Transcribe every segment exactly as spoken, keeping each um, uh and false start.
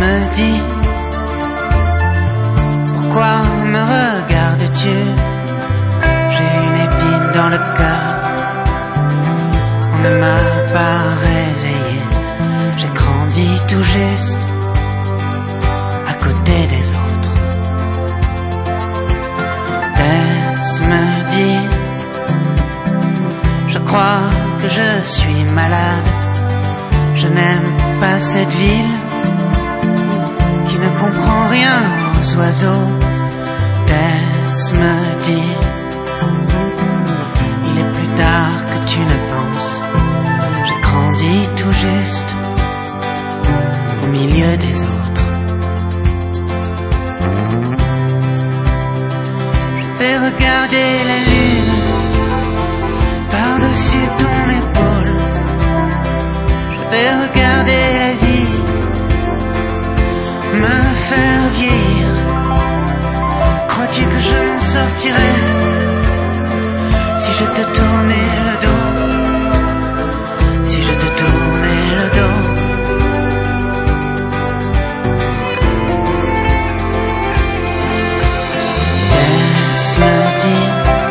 me dit: pourquoi me regardes-tu? J'ai une épine dans le cœur. On ne m'a pas réveillé. J'ai grandi tout juste à côté des autres. Tess me dit: je crois que je suis malade. Je n'aime pas cette ville qui ne comprend rien aux oiseaux. Tess me dit: il est plus tard que tu ne penses. J'ai grandi tout juste au milieu des autres. Je vais regarder la lune par-dessus ton épaule. Je vais regarder la vie me faire vieillir. Crois-tu que je m'en sortirais si je te tournais le dos? Si je te tournais le dos. Tess me dit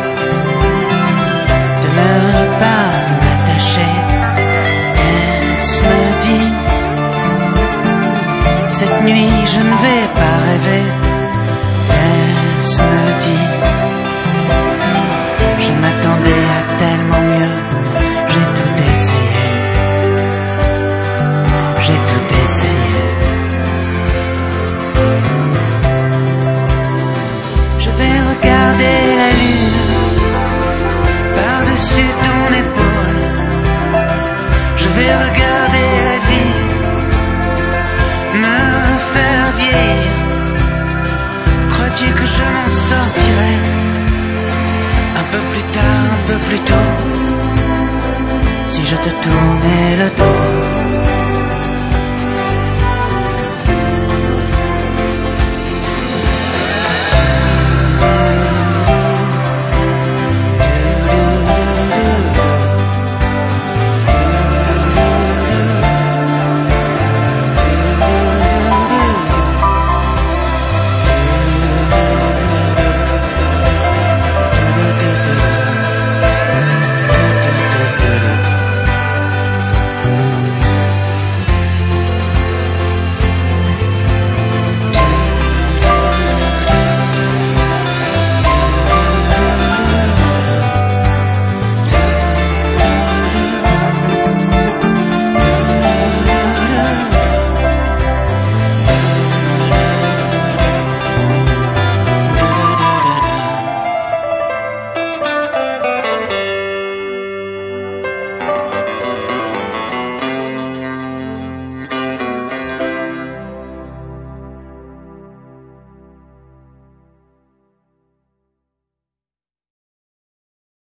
de ne pas m'attacher. Tess me dit: cette nuit je ne vais pas rêver. Tess me dit: je m'attendais à tellement mieux. J'ai tout essayé. J'ai tout essayé. Je vais regarder la lune par-dessus ton épaule. Je vais regarder la vie me faire vieillir. Crois-tu que je m'en sortirai un peu plus tard, un peu plus tôt, si je te tournais le dos?